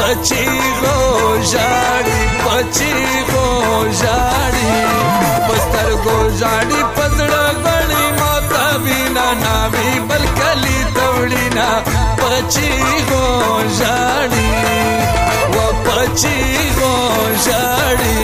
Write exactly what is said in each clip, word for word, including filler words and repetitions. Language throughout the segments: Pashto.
پچی غو ژاړي پچی غو ژاړي پستر غو ژاړي پزړه غړي ماتا وینا ناوي بل کلی توړینا پچی غو ژاړي و پچی غو ژاړي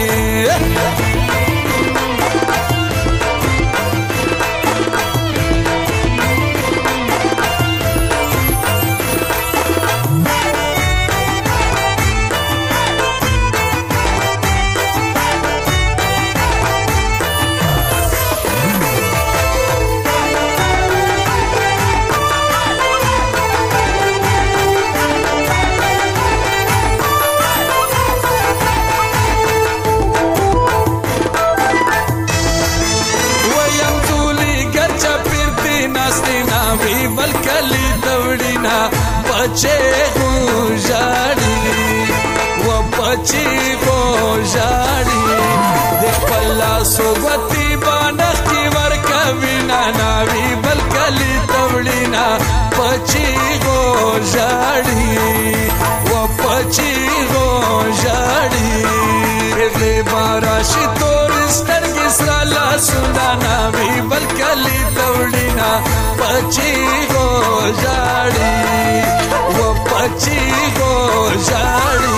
بل کلی دوڑینا پچے غو ژاړي و پچی غو ژاړي د پلا سوغتی باندې کی ورکوي نا ناوی بل کلی دوڑینا پچی غو ژاړي و پچی غو ژاړي غلی باراشي تور سترګې سره لا سونا ناوی بل کلی دوڑینا پچی غو ژاړي و پچی غو ژاړي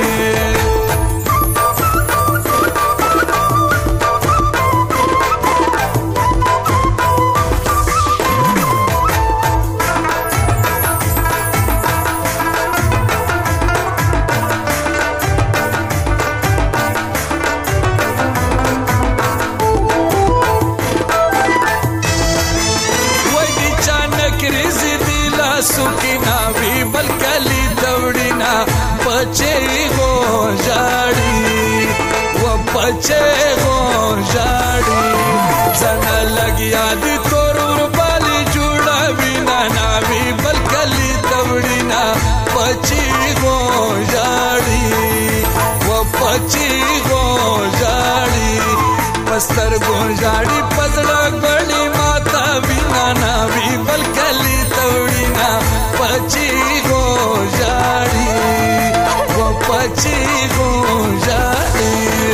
सुखी नावी बल कली दौड़ीना पचे गो ژाړي वो पचे गो ژाړي जना लगिया दी तोर बाली जुड़ा बिना नावी बल कली दौड़ीना पची गो ژाړي वो पची गो ژाړي पस्तर गो ژाړي पजड़ा गड़ी माता बिना नावी बल कली दौड़ीना पची गो ژाړي वो पची गो ژाړي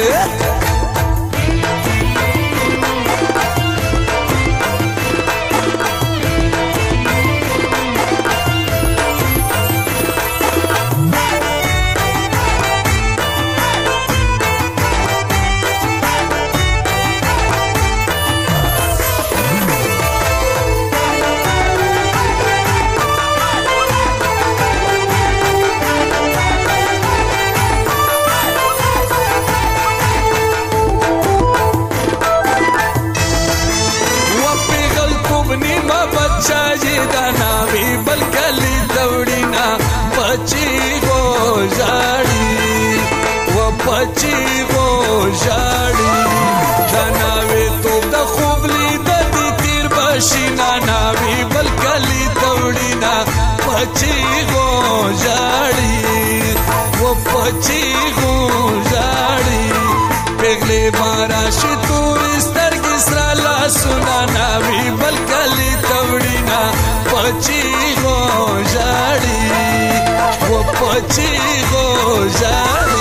नावी बल कली दौड़ीना पची गो ژाړي वो पची गो ژाړي नावी तो द खुबली द तीर बशीना नावी बल कली दौड़ीना पची गो ژाړي वो पची गो ژाړي पेगले बाराशी तूर سترګې سره لا سنا नावी बल कली दौड़ीना पची गो ژाړي वो पची गो ژाړي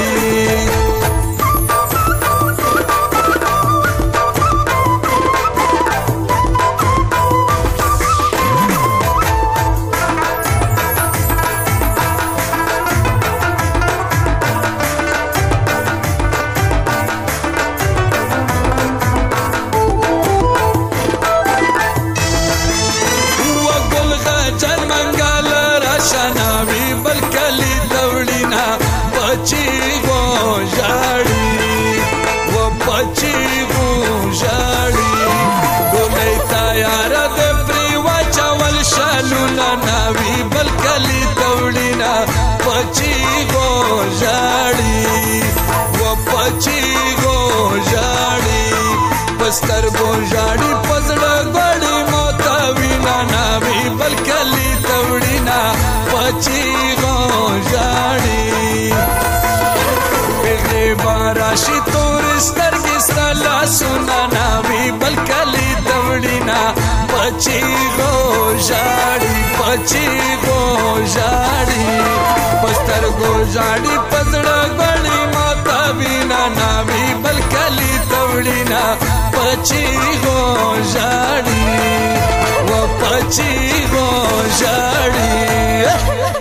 नावी बल कली दौड़ीना पची गो ژाړي वो पची गो ژाړي ګولې تیار د پریوا چول شالونا नावी बल कली दौड़ीना पची गो ژاړي वो पची गो ژाړي पस्तर गो ژाړي पزړه غړي موتا وینا नावी बल कली दौड़ीना पची गो ژाړي पेगले बाराशी तोर سترګې سره لا سنا नावी बल कली दौड़ीना पची गो ژाړي पची गो ژाړي पस्तर गो ژاړي پزړه غړي ماته وینا ناوي بل کلی توړینا پچی غو ژاړي و پچی غو ژاړي